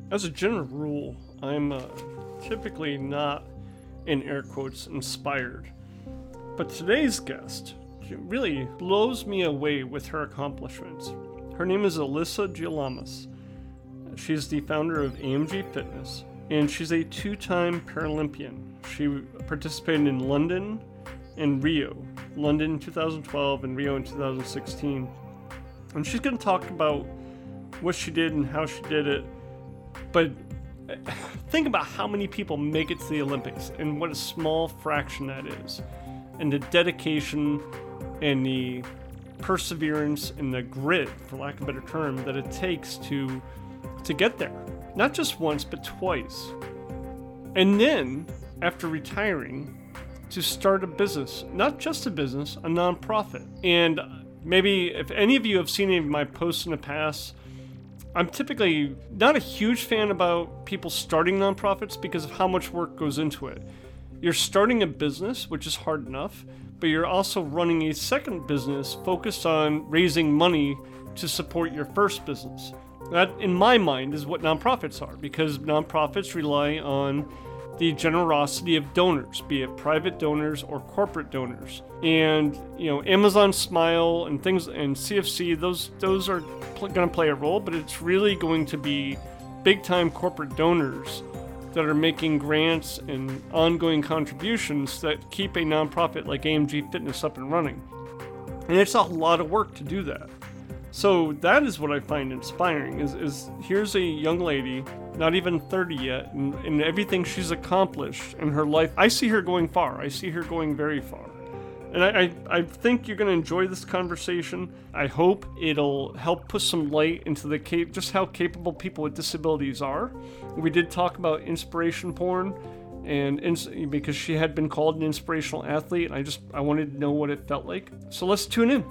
As a general rule, I'm typically not, in air quotes, inspired. But today's guest really blows me away with her accomplishments. Her name is Alyssa Gialamas. She's the founder of AMG Fitness, and she's a two-time Paralympian. She participated in London and Rio. London in 2012 and Rio in 2016. And she's going to talk about what she did and how she did it. But think about how many people make it to the Olympics and what a small fraction that is. And the dedication and the perseverance and the grit, for lack of a better term, that it takes to get there. Not just once, but twice. And then, after retiring, to start a business. Not just a business, a nonprofit. And maybe if any of you have seen any of my posts in the past, I'm typically not a huge fan about people starting nonprofits because of how much work goes into it. You're starting a business, which is hard enough, but you're also running a second business focused on raising money to support your first business. That, in my mind, is what nonprofits are, because nonprofits rely on the generosity of donors, be it private donors or corporate donors. And, Amazon Smile and things and CFC, those are going to play a role, but it's really going to be big-time corporate donors that are making grants and ongoing contributions that keep a nonprofit like AMG Fitness up and running. And it's a lot of work to do that. So that is what I find inspiring, is here's a young lady, not even 30 yet, and everything she's accomplished in her life. I see her going far. I see her going very far. And I think you're going to enjoy this conversation. I hope it'll help put some light into just how capable people with disabilities are. We did talk about inspiration porn, and because she had been called an inspirational athlete, and I wanted to know what it felt like. So let's tune in.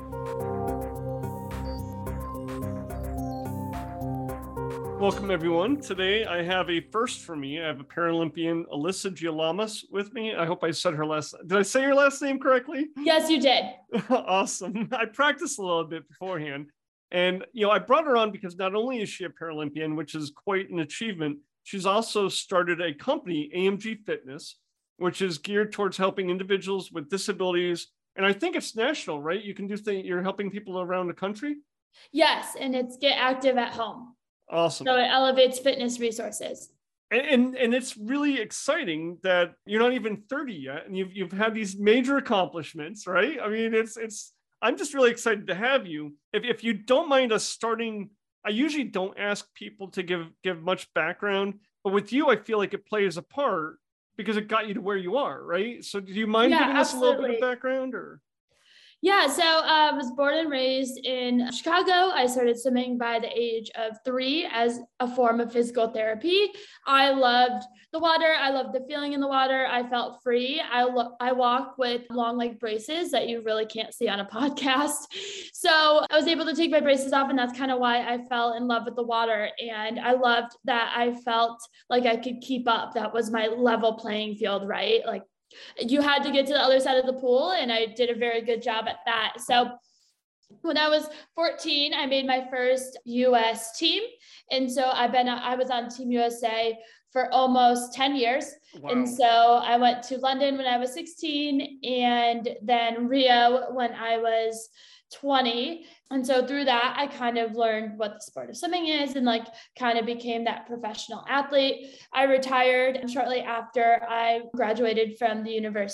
Welcome, everyone. Today, I have a first for me. I have a Paralympian, Alyssa Gialamas, with me. I hope I said her last. Did I say your last name correctly? Yes, you did. Awesome. I practiced a little bit beforehand. And, I brought her on because not only is she a Paralympian, which is quite an achievement, she's also started a company, AMG Fitness, which is geared towards helping individuals with disabilities. And I think it's national, right? You can do things, you're helping people around the country? Yes, and it's Get Active at Home. Awesome. So it elevates fitness resources. And it's really exciting that you're not even 30 yet, and you've had these major accomplishments, right? I mean, I'm just really excited to have you. If you don't mind us starting, I usually don't ask people to give much background, but with you, I feel like it plays a part because it got you to where you are, right? So do you mind giving us a little bit of background, or? Yeah, so I was born and raised in Chicago. I started swimming by the age of 3 as a form of physical therapy. I loved the water. I loved the feeling in the water. I felt free. I walk with long leg braces that you really can't see on a podcast. So I was able to take my braces off, and that's kind of why I fell in love with the water. And I loved that I felt like I could keep up. That was my level playing field, right? Like, you had to get to the other side of the pool, and I did a very good job at that. So when I was 14, I made my first US team. And so I was on Team USA for almost 10 years. Wow. And so I went to London when I was 16, and then Rio when I was 20. And so through that, I kind of learned what the sport of swimming is and kind of became that professional athlete. I retired shortly after I graduated from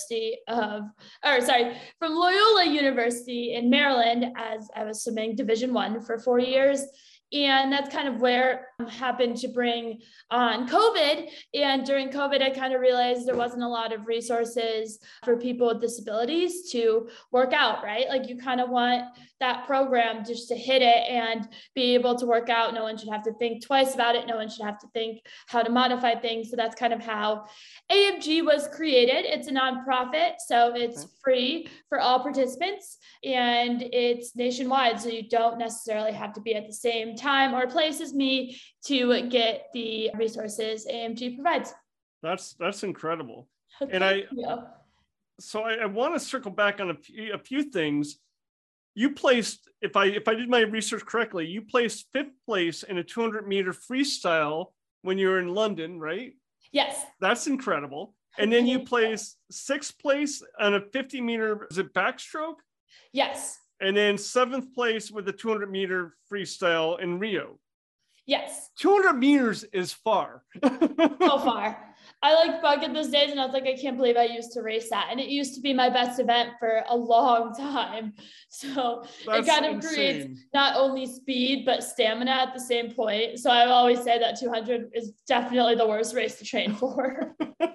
from Loyola University in Maryland, as I was swimming Division I for 4 years. And that's kind of where I happened to bring on COVID. And during COVID, I kind of realized there wasn't a lot of resources for people with disabilities to work out, right? Like, you kind of want that program just to hit it and be able to work out. No one should have to think twice about it. No one should have to think how to modify things. So that's kind of how AMG was created. It's a nonprofit, so it's free for all participants, and it's nationwide. So you don't necessarily have to be at the same time or place as me to get the resources AMG provides. That's incredible. Okay. And I want to circle back on a few things. You placed, if I did my research correctly, you placed 5th place in a 200-meter freestyle when you were in London, right? Yes. That's incredible. And then you place sixth place on a 50-meter, is it backstroke? Yes. And then seventh place with the 200-meter freestyle in Rio. Yes. 200 meters is far. So far. I like bucket those days and I was like, I can't believe I used to race that. And it used to be my best event for a long time. So That's it kind of insane. creates not only speed, but stamina at the same point. So I always say that 200 is definitely the worst race to train for.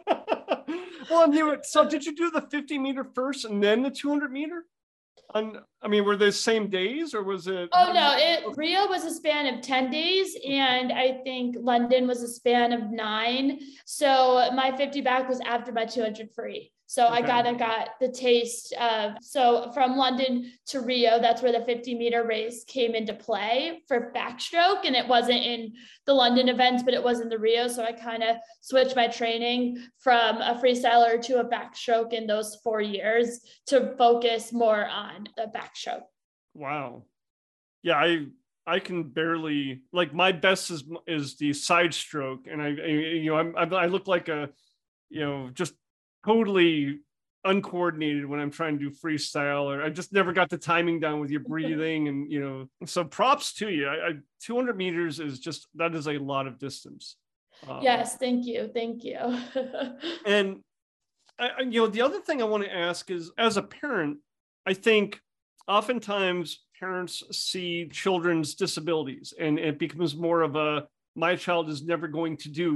Well, so did you do the 50-meter first and then the 200-meter? Were they the same days or was it? Oh, no, Rio was a span of 10 days. And I think London was a span of 9. So my 50 back was after my 200 free. So okay. I got the taste of, so from London to Rio, that's where the 50-meter race came into play for backstroke. And it wasn't in the London events, but it was in the Rio. So I kind of switched my training from a freestyler to a backstroke in those 4 years to focus more on the backstroke. Wow. Yeah, I can barely, like, my best is the side stroke. And I look like a, just totally uncoordinated when I'm trying to do freestyle, or I just never got the timing down with your breathing. And, so props to you. 200 meters that is a lot of distance. Yes. Thank you. And the other thing I want to ask is, as a parent, I think oftentimes parents see children's disabilities and it becomes more of my child is never going to do ...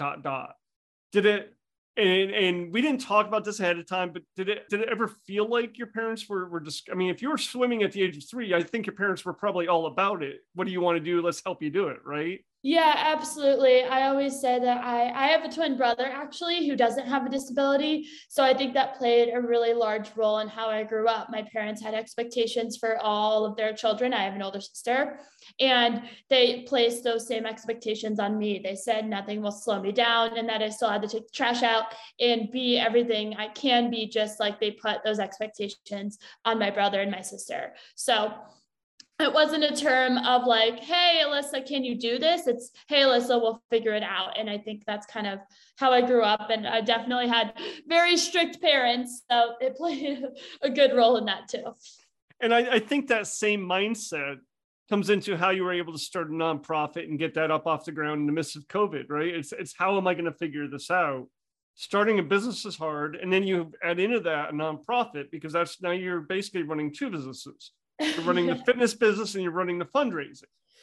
Did it, and we didn't talk about this ahead of time, but did it ever feel like your parents were just, if you were swimming at the age of 3, I think your parents were probably all about it. What do you want to do? Let's help you do it, right? Yeah, absolutely. I always say that I have a twin brother actually who doesn't have a disability. So I think that played a really large role in how I grew up. My parents had expectations for all of their children. I have an older sister and they placed those same expectations on me. They said nothing will slow me down and that I still had to take the trash out and be everything I can be, just like they put those expectations on my brother and my sister. So it wasn't a term of like, hey, Alyssa, can you do this? It's, hey, Alyssa, we'll figure it out. And I think that's kind of how I grew up. And I definitely had very strict parents. So it played a good role in that too. And I think that same mindset comes into how you were able to start a nonprofit and get that up off the ground in the midst of COVID, right? It's how am I going to figure this out? Starting a business is hard. And then you add into that a nonprofit, because now you're basically running 2 businesses. You're running the fitness business and you're running the fundraising.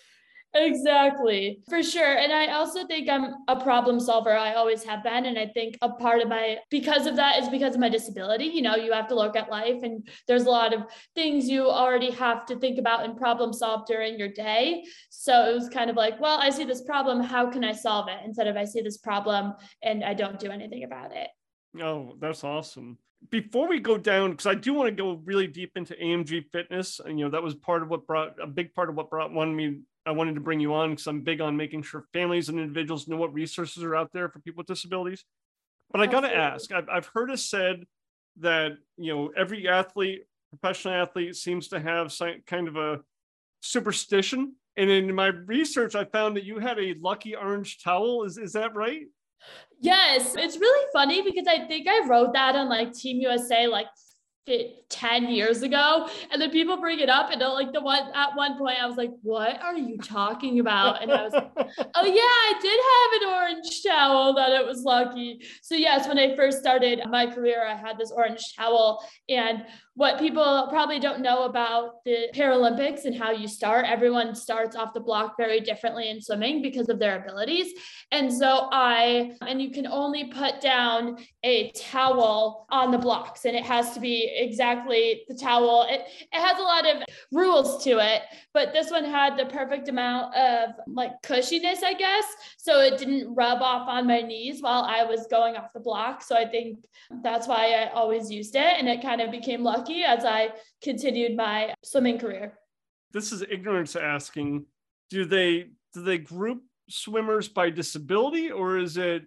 Exactly, for sure. And I also think I'm a problem solver. I always have been. And I think a part of because of that is because of my disability. You have to look at life and there's a lot of things you already have to think about and problem solve during your day. So it was kind of like, well, I see this problem. How can I solve it? Instead of I see this problem and I don't do anything about it. Oh, that's awesome. Before we go down, because I do want to go really deep into AMG Fitness, and that was a big part of what I wanted to bring you on, because I'm big on making sure families and individuals know what resources are out there for people with disabilities. But I got to ask, I've heard it said that every professional athlete seems to have some kind of a superstition, and in my research I found that you had a lucky orange towel. Is that right? Yes, it's really funny because I think I wrote that on like Team USA like 10 years ago, and then people bring it up and at one point I was like, what are you talking about? And I was like, oh yeah, I did have an orange towel, that it was lucky. So yes, when I first started my career, I had this orange towel. And what people probably don't know about the Paralympics and how you start, everyone starts off the block very differently in swimming because of their abilities. And so you can only put down a towel on the blocks, and it has to be exactly the towel. It has a lot of rules to it, but this one had the perfect amount of like cushiness, I guess. So it didn't rub off on my knees while I was going off the block. So I think that's why I always used it. And it kind of became lucky as I continued my swimming career. This is ignorance asking. Do they group swimmers by disability, or is it,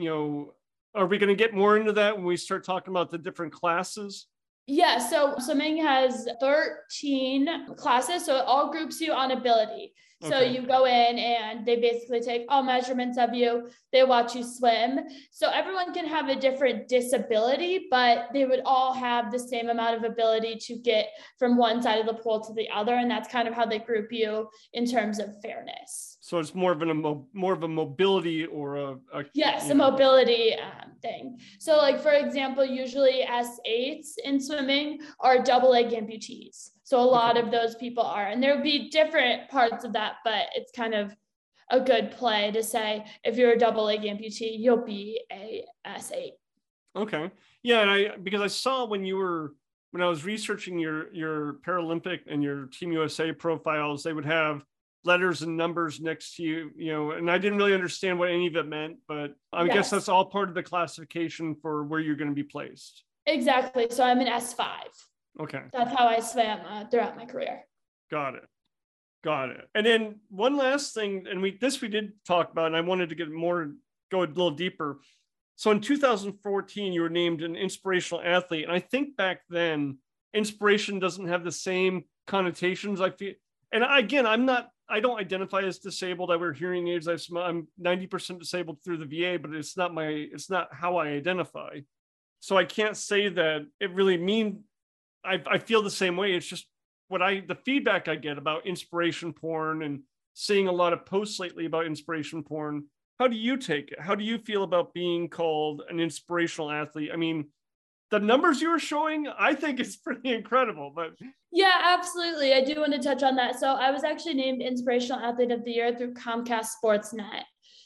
are we going to get more into that when we start talking about the different classes? Yeah, so swimming has 13 classes, so it all groups you on ability. So Okay. you go in and they basically take all measurements of you. They watch you swim. So everyone can have a different disability, but they would all have the same amount of ability to get from one side of the pool to the other. And that's kind of how they group you in terms of fairness. So it's more of a mobility or Yes, a mobility thing. So like, for example, usually S8s in swimming are double leg amputees. So a lot of those people are, and there would be different parts of that, but it's kind of a good play to say, if you're a double leg amputee, you'll be a S8. Okay. Yeah. And because I saw when I was researching your Paralympic and your Team USA profiles, they would have letters and numbers next to you, and I didn't really understand what any of it meant, but I guess that's all part of the classification for where you're going to be placed. Exactly. So I'm an S5. Okay. That's how I swam throughout my career. Got it. And then one last thing, and we did talk about, and I wanted to go a little deeper. So in 2014, you were named an inspirational athlete. And I think back then, inspiration doesn't have the same connotations. I feel, and again, I don't identify as disabled. I wear hearing aids. I'm 90% disabled through the VA, but it's not how I identify. So I can't say that it really means I feel the same way. It's just the feedback I get about inspiration porn and seeing a lot of posts lately about inspiration porn. How do you take it? How do you feel about being called an inspirational athlete? I mean, the numbers you were showing, I think it's pretty incredible, but. Yeah, absolutely. I do want to touch on that. So I was actually named Inspirational Athlete of the Year through Comcast Sportsnet.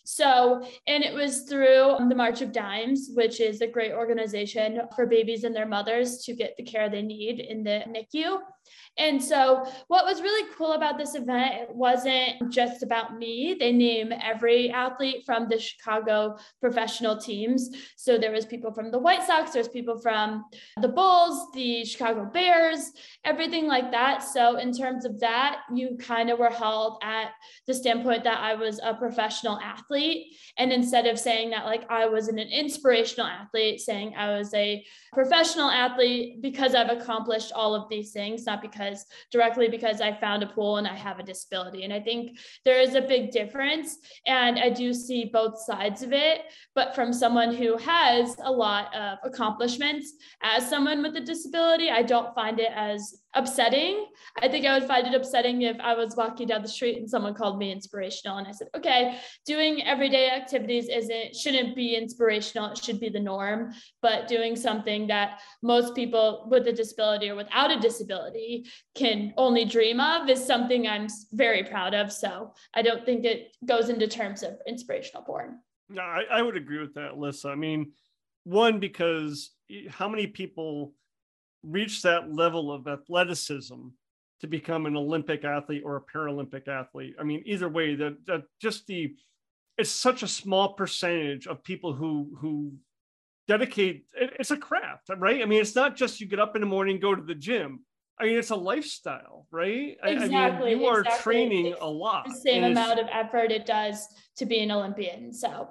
So, and it was through the March of Dimes, which is a great organization for babies and their mothers to get the care they need in the NICU. And so what was really cool about this event, it wasn't just about me. They name every athlete from the Chicago professional teams. So there was people from the White Sox, there's people from the Bulls, the Chicago Bears, everything like that. So in terms of that, you kind of were held at the standpoint that I was a professional athlete. And instead of saying that like I was an inspirational athlete, saying I was a professional athlete because I've accomplished all of these things, not directly because I found a pool and I have a disability. And I think there is a big difference. And I do see both sides of it, but from someone who has a lot of accomplishments as someone with a disability, I don't find it as upsetting. I think I would find it upsetting if I was walking down the street and someone called me inspirational and I said, okay, doing everyday activities shouldn't be inspirational. It should be the norm, but doing something that most people with a disability or without a disability can only dream of is something I'm very proud of. So I don't think it goes into terms of inspirational porn. No, I would agree with that, Alyssa. I mean, one, because how many people reach that level of athleticism to become an Olympic athlete or a Paralympic athlete? I mean, either way, that just it's such a small percentage of people who dedicate. It's a craft, right? I mean, it's not just you get up in the morning, go to the gym. I mean, it's a lifestyle, right? Exactly. I mean, you are training a lot. The same amount of effort it does to be an Olympian. So.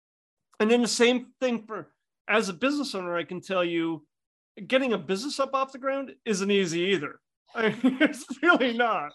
And then the same thing as a business owner, I can tell you, getting a business up off the ground isn't easy either. I mean, it's really not.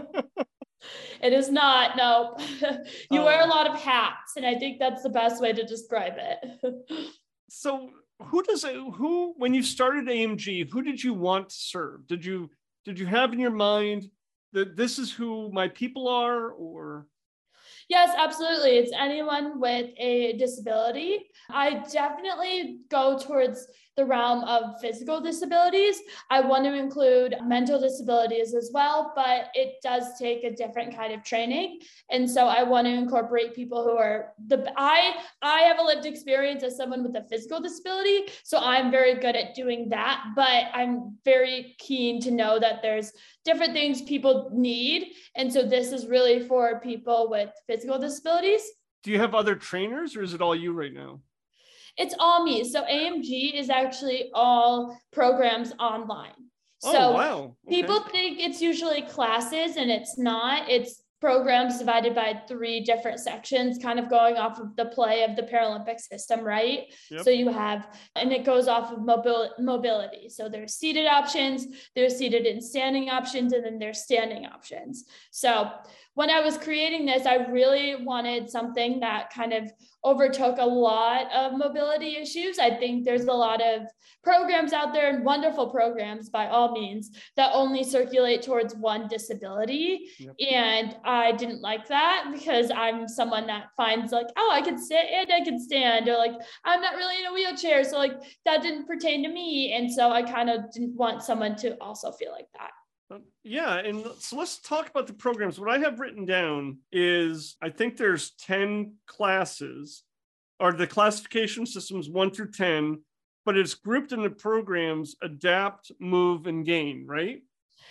It is not. No. You wear a lot of hats, and I think that's the best way to describe it. So when you started AMG, who did you want to serve? Did you have in your mind that this is who my people are, or? Yes, absolutely. It's anyone with a disability. I definitely go towards the realm of physical disabilities. I want to include mental disabilities as well, but it does take a different kind of training. And so I want to incorporate people who are I have a lived experience as someone with a physical disability. So I'm very good at doing that, but I'm very keen to know that there's different things people need. And so this is really for people with physical disabilities. Do you have other trainers, or is it all you right now? It's all me. So AMG is actually all programs online. So wow. Okay. People think it's usually classes, and it's not. It's programs divided by 3 different sections, kind of going off of the play of the Paralympic system, right? Yep. So you have, and it goes off of mobility. So there's seated options, there's seated and standing options, and then there's standing options. So when I was creating this, I really wanted something that kind of overtook a lot of mobility issues. I think there's a lot of programs out there, and wonderful programs by all means, that only circulate towards one disability. Yep. And I didn't like that, because I'm someone that finds like, oh, I can sit and I can stand, or like, I'm not really in a wheelchair. So like that didn't pertain to me. And so I kind of didn't want someone to also feel like that. Yeah, and so let's talk about the programs. What I have written down is, I think there's 10 classes, or the classification systems 1 through 10, but it's grouped into programs: adapt, move, and gain, right?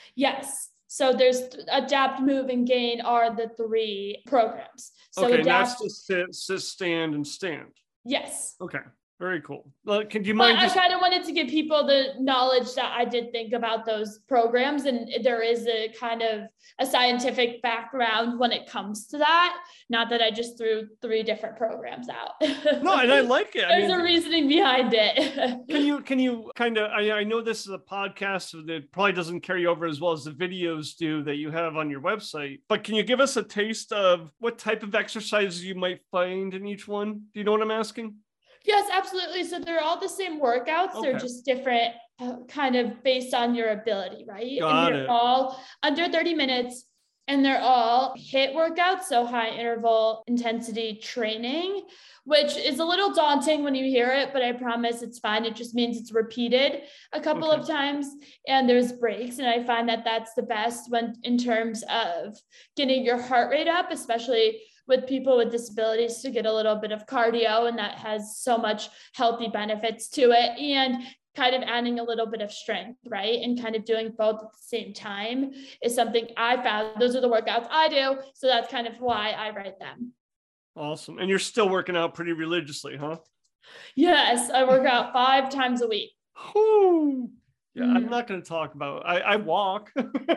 Yes. So there's adapt, move, and gain are the 3 programs. So okay, adapt, that's to sit, stand, and stand. yes. Okay, very cool. Can you But mind I kind of wanted to give people the knowledge that I did think about those programs, and there is a kind of a scientific background when it comes to that. Not that I just threw 3 different programs out. No, and I like it. There's a reasoning behind it. Can you kind of, I know this is a podcast that probably doesn't carry over as well as the videos do that you have on your website, but can you give us a taste of what type of exercises you might find in each one? Do you know what I'm asking? Yes, absolutely. So they're all the same workouts. Okay. They're just different, kind of based on your ability, right? Got and they're it. all under 30 minutes, and they're all HIIT workouts, so high interval intensity training, which is a little daunting when you hear it, but I promise it's fine. It just means it's repeated a couple of times, and there's breaks. And I find that that's the best when, in terms of getting your heart rate up, especially with people with disabilities, to get a little bit of cardio, and that has so much healthy benefits to it, and kind of adding a little bit of strength, right? And kind of doing both at the same time is something I found. Those are the workouts I do. So that's kind of why I write them. Awesome. And you're still working out pretty religiously, huh? Yes, I work out 5 times a week. Whew. Yeah, I'm not going to talk about, I walk.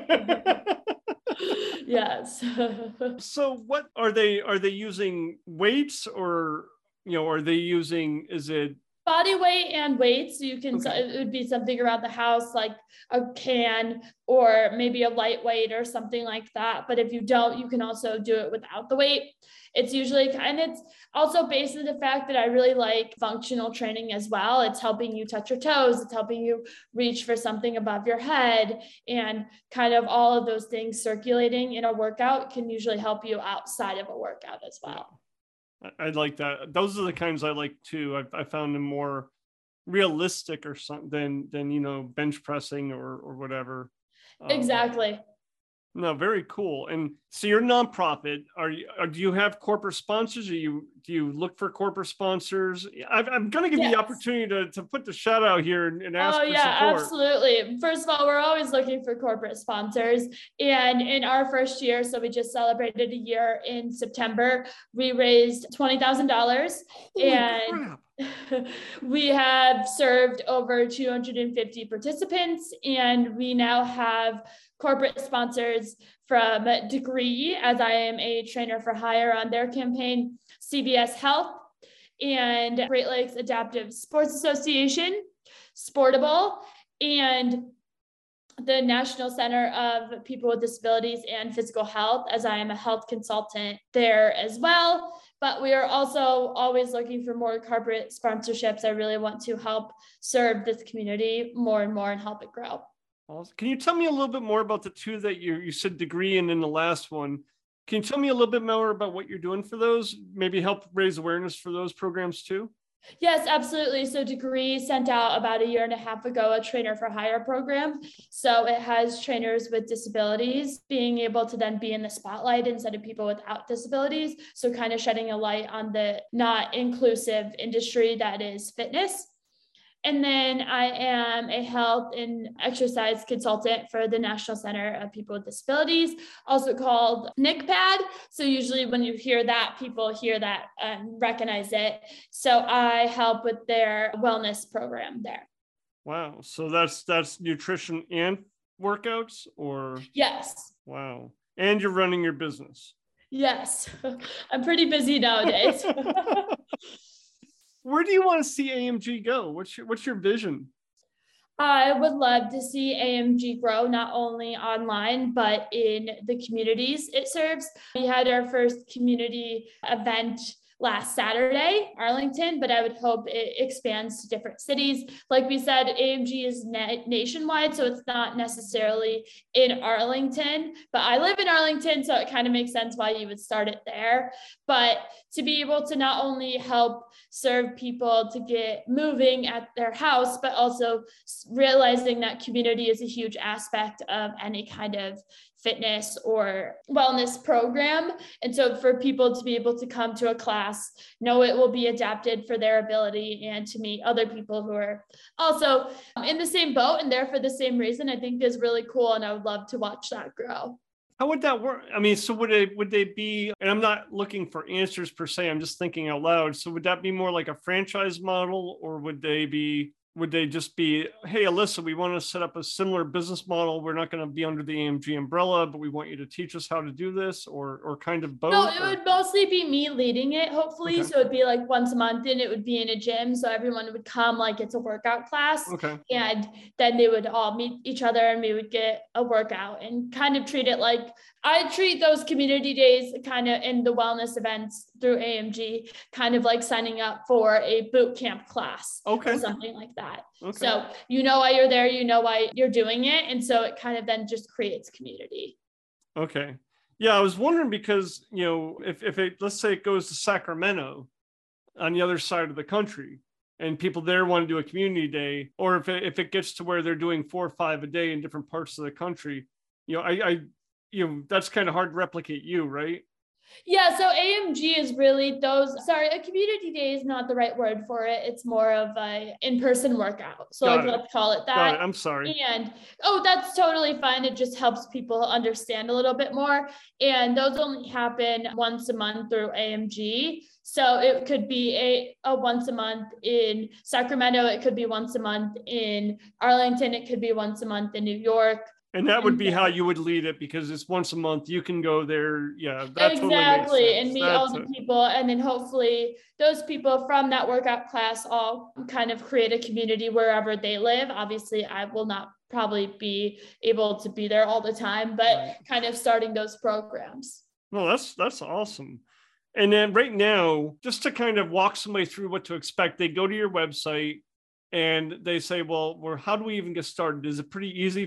Yes. So what are they using weights, or, are they using, is it body weight and weight? So you can, it would be something around the house, like a can, or maybe a lightweight or something like that. But if you don't, you can also do it without the weight. It's usually, and it's also based on the fact that I really like functional training as well. It's helping you touch your toes. It's helping you reach for something above your head, and kind of all of those things circulating in a workout can usually help you outside of a workout as well. I like that. Those are the kinds I like too. I found them more realistic or something than bench pressing or whatever. Exactly. No, very cool. And so you're a nonprofit. Do you have corporate sponsors? Do you look for corporate sponsors? I'm going to give you the opportunity to put the shout out here and ask for support. Absolutely. First of all, we're always looking for corporate sponsors. And in our first year, so we just celebrated a year in September, we raised $20,000. And crap. We have served over 250 participants, and we now have corporate sponsors from Degree, as I am a trainer for hire on their campaign, CVS Health, and Great Lakes Adaptive Sports Association, Sportable, and the National Center of People with Disabilities and Physical Health, as I am a health consultant there as well. But we are also always looking for more corporate sponsorships. I really want to help serve this community more and more and help it grow. Can you tell me a little bit more about the 2 that you said, Degree and then the last one? Can you tell me a little bit more about what you're doing for those? Maybe help raise awareness for those programs too? Yes, absolutely. So Degree sent out about a year and a half ago a trainer for hire program. So it has trainers with disabilities being able to then be in the spotlight instead of people without disabilities. So kind of shedding a light on the not inclusive industry that is fitness. And then I am a health and exercise consultant for the National Center of People with Disabilities, also called NCPAD. So usually when you hear that, people hear that and recognize it. So I help with their wellness program there. Wow. So that's nutrition and workouts, or? Yes. Wow. And you're running your business. Yes. I'm pretty busy nowadays. Where do you want to see AMG go? What's your vision? I would love to see AMG grow not only online, but in the communities it serves. We had our first community event last Saturday, Arlington, but I would hope it expands to different cities. Like we said, AMG is nationwide, so it's not necessarily in Arlington, but I live in Arlington, so it kind of makes sense why you would start it there. But to be able to not only help serve people to get moving at their house, but also realizing that community is a huge aspect of any kind of fitness or wellness program. And so for people to be able to come to a class, know it will be adapted for their ability and to meet other people who are also in the same boat and there for the same reason, I think is really cool. And I would love to watch that grow. How would that work? I mean, so would they be, and I'm not looking for answers per se, I'm just thinking out loud. So would that be more like a franchise model, or would they just be, hey, Alyssa, we want to set up a similar business model. We're not going to be under the AMG umbrella, but we want you to teach us how to do this, or kind of both? No, it would mostly be me leading it, hopefully. Okay. So it'd be like once a month and it would be in a gym. So everyone would come like it's a workout class. Okay. And then they would all meet each other and we would get a workout and kind of treat it like I treat those community days kind of in the wellness events through AMG, kind of like signing up for a boot camp class or something like that. Okay. So you know why you're there, you know why you're doing it. And so it kind of then just creates community. Okay. Yeah, I was wondering because, if it, let's say it goes to Sacramento on the other side of the country and people there want to do a community day, or if it gets to where they're doing 4 or 5 a day in different parts of the country, that's kind of hard to replicate right? Yeah, so AMG is really a community day is not the right word for it. It's more of a in-person workout. So let's call it that. Got it. I'm sorry. And that's totally fine. It just helps people understand a little bit more. And those only happen once a month through AMG. So it could be a once a month in Sacramento. It could be once a month in Arlington. It could be once a month in New York. And that would be how you would lead it, because it's once a month. You can go there. Yeah, that exactly. Totally and meet all the people. And then hopefully those people from that workout class all kind of create a community wherever they live. Obviously, I will not probably be able to be there all the time, but kind of starting those programs. No, that's awesome. And then right now, just to kind of walk somebody through what to expect, they go to your website and they say, well, how do we even get started? Is it pretty easy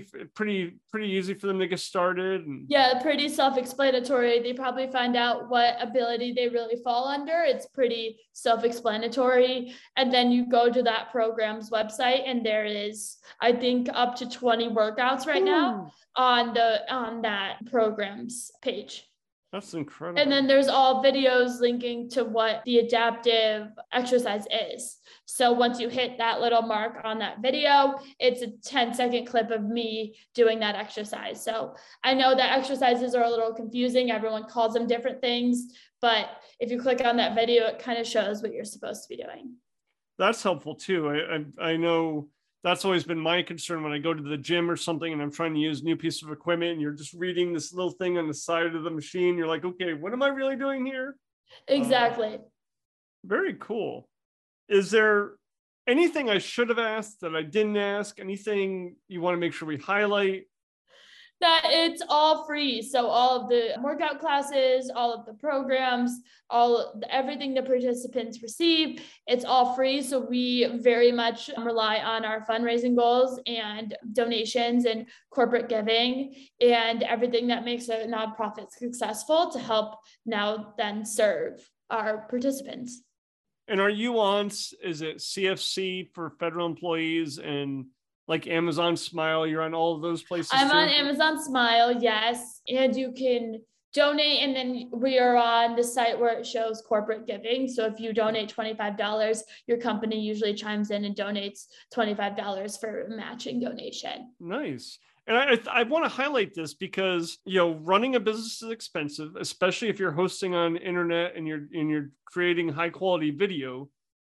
for them to get started? Yeah, pretty self-explanatory. They probably find out what ability they really fall under. It's pretty self-explanatory. And then you go to that program's website and there is, I think, up to 20 workouts right now on that program's page. That's incredible. And then there's all videos linking to what the adaptive exercise is. So once you hit that little mark on that video, it's a 10-second clip of me doing that exercise. So I know that exercises are a little confusing. Everyone calls them different things, but if you click on that video, it kind of shows what you're supposed to be doing. That's helpful too. I know that's always been my concern when I go to the gym or something and I'm trying to use a new piece of equipment and you're just reading this little thing on the side of the machine. You're like, okay, what am I really doing here? Exactly. Very cool. Is there anything I should have asked that I didn't ask? Anything you want to make sure we highlight? That it's all free. So all of the workout classes, all of the programs, everything the participants receive, it's all free. So we very much rely on our fundraising goals and donations and corporate giving and everything that makes a nonprofit successful to help now then serve our participants. And are you on, is it CFC for federal employees and like Amazon Smile? You're on all of those places I'm too? On Amazon Smile, yes. And you can donate. And then we are on the site where it shows corporate giving. So if you donate $25, your company usually chimes in and donates $25 for a matching donation. Nice. And I want to highlight this because, running a business is expensive, especially if you're hosting on internet and you're creating high quality video.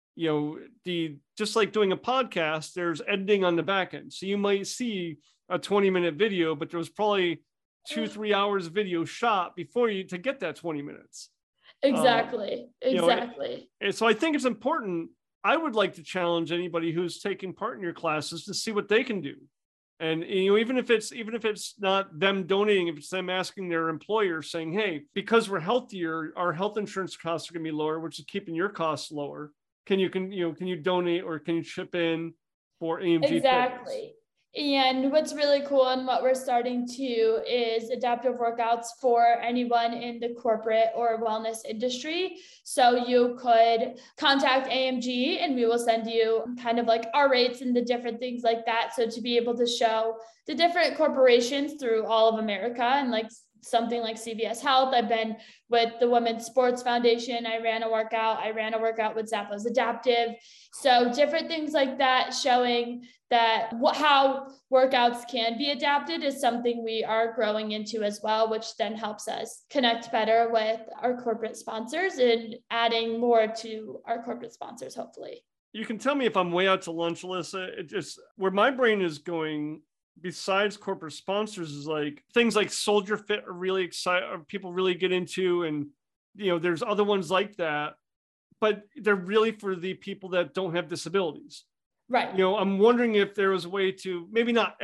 Just like doing a podcast, there's editing on the back end. So you might see a 20-minute video, but there was probably 2-3 hours of video shot before you to get that 20 minutes. Exactly. And so I think it's important. I would like to challenge anybody who's taking part in your classes to see what they can do. And even if it's not them donating, if it's them asking their employer saying, hey, because we're healthier, our health insurance costs are going to be lower, which is keeping your costs lower. Can you donate or can you chip in for AMG Exactly. Fitness? And what's really cool and what we're starting to is adaptive workouts for anyone in the corporate or wellness industry. So you could contact AMG and we will send you kind of like our rates and the different things like that. So to be able to show the different corporations through all of America and like something like CVS Health. I've been with the Women's Sports Foundation. I ran a workout with Zappos Adaptive. So different things like that, showing that how workouts can be adapted is something we are growing into as well, which then helps us connect better with our corporate sponsors and adding more to our corporate sponsors, hopefully. You can tell me if I'm way out to lunch, Alyssa. It just, where my brain is going, besides corporate sponsors, is like things like Soldier Fit are really exciting, people really get into, and there's other ones like that, but they're really for the people that don't have disabilities. Right. I'm wondering if there was a way to maybe not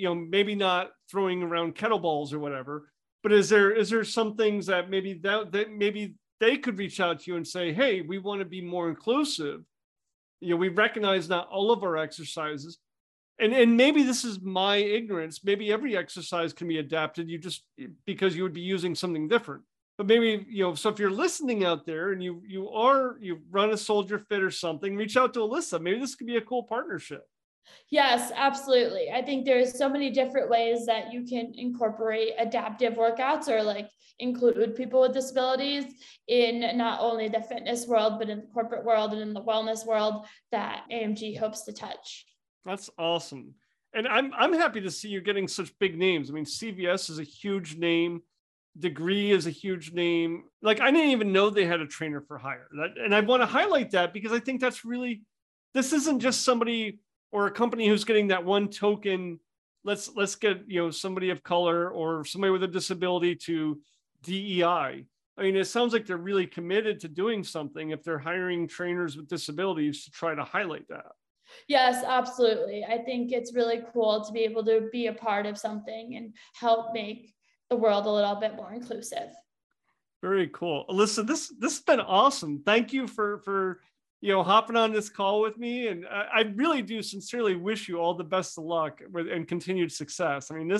throwing around kettlebells or whatever, but is there some things that maybe maybe they could reach out to you and say, hey, we want to be more inclusive. We recognize not all of our exercises. And maybe this is my ignorance. Maybe every exercise can be adapted. Because you would be using something different. But maybe, so if you're listening out there and you run a Soldier Fit or something, reach out to Alyssa. Maybe this could be a cool partnership. Yes, absolutely. I think there's so many different ways that you can incorporate adaptive workouts or like include people with disabilities in not only the fitness world, but in the corporate world and in the wellness world that AMG hopes to touch. That's awesome. And I'm happy to see you getting such big names. I mean, CVS is a huge name. Degree is a huge name. Like, I didn't even know they had a trainer for hire. And I want to highlight that because I think that's really, this isn't just somebody or a company who's getting that one token. Let's get, somebody of color or somebody with a disability to DEI. I mean, it sounds like they're really committed to doing something if they're hiring trainers with disabilities to try to highlight that. Yes, absolutely. I think it's really cool to be able to be a part of something and help make the world a little bit more inclusive. Very cool. Alyssa, this has been awesome. Thank you for hopping on this call with me. And I really do sincerely wish you all the best of luck and continued success. I mean,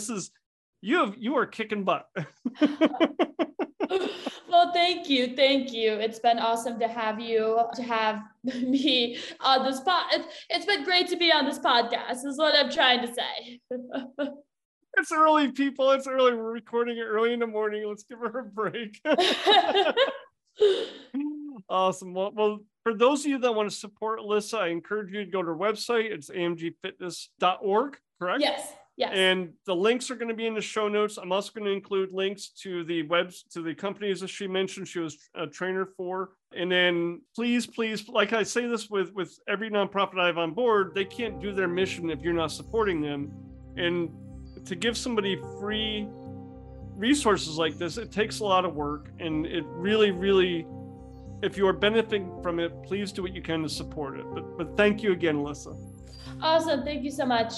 you are kicking butt. Well, thank you. It's been awesome to have me on this It's been great to be on this podcast, is what I'm trying to say. It's early, people. It's early. We're recording it early in the morning. Let's give her a break. Awesome. Well, for those of you that want to support Alyssa, I encourage you to go to her website. It's amgfitness.org, correct? Yes. And the links are going to be in the show notes. I'm also going to include links to the companies that she mentioned she was a trainer for. And then please, like I say this with every nonprofit I have on board, they can't do their mission if you're not supporting them. And to give somebody free resources like this, it takes a lot of work. And it really, really, if you are benefiting from it, please do what you can to support it. But thank you again, Alyssa. Awesome. Thank you so much.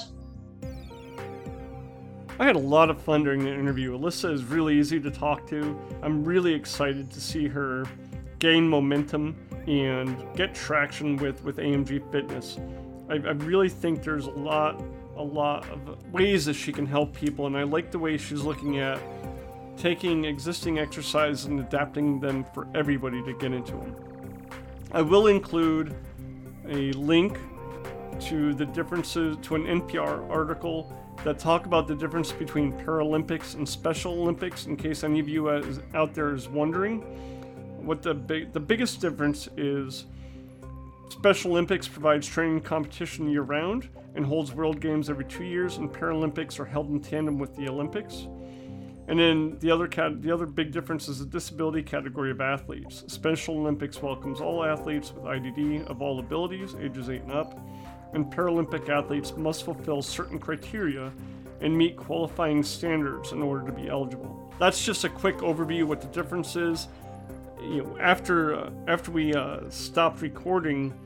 I had a lot of fun during the interview. Alyssa is really easy to talk to. I'm really excited to see her gain momentum and get traction with AMG Fitness. I really think there's a lot of ways that she can help people, and I like the way she's looking at taking existing exercises and adapting them for everybody to get into them. I will include a link to the differences, to an NPR article that talk about the difference between Paralympics and Special Olympics, in case any of you out there is wondering. What the biggest difference is, Special Olympics provides training competition year-round and holds World Games every 2 years, and Paralympics are held in tandem with the Olympics. And then the other big difference is the disability category of athletes. Special Olympics welcomes all athletes with IDD of all abilities, ages 8 and up, and Paralympic athletes must fulfill certain criteria and meet qualifying standards in order to be eligible. That's just a quick overview of what the difference is. After we stopped recording,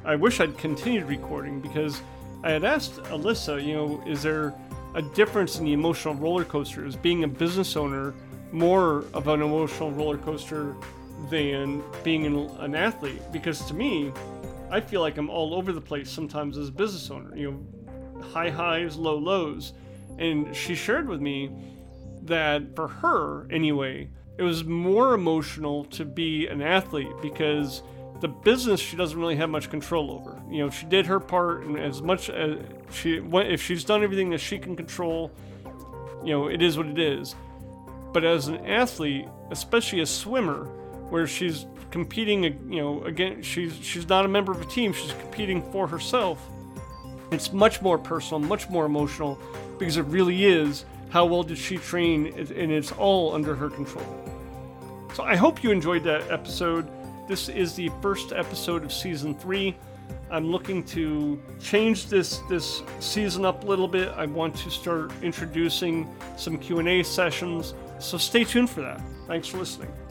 I wish I'd continued recording, because I had asked Alyssa, is there a difference in the emotional roller coaster? Is being a business owner more of an emotional roller coaster than being an athlete? Because to me, I feel like I'm all over the place sometimes as a business owner, high highs, low lows. And she shared with me that for her, anyway, it was more emotional to be an athlete, because the business she doesn't really have much control over. She did her part, and as much as if she's done everything that she can control, it is what it is. But as an athlete, especially a swimmer, where she's competing, again, she's not a member of a team, she's competing for herself. It's much more personal, much more emotional, because it really is how well did she train, and it's all under her control. So I hope you enjoyed that episode. This is the first episode of season 3. I'm looking to change this season up a little bit. I want to start introducing some Q&A sessions, so stay tuned for that. Thanks for listening.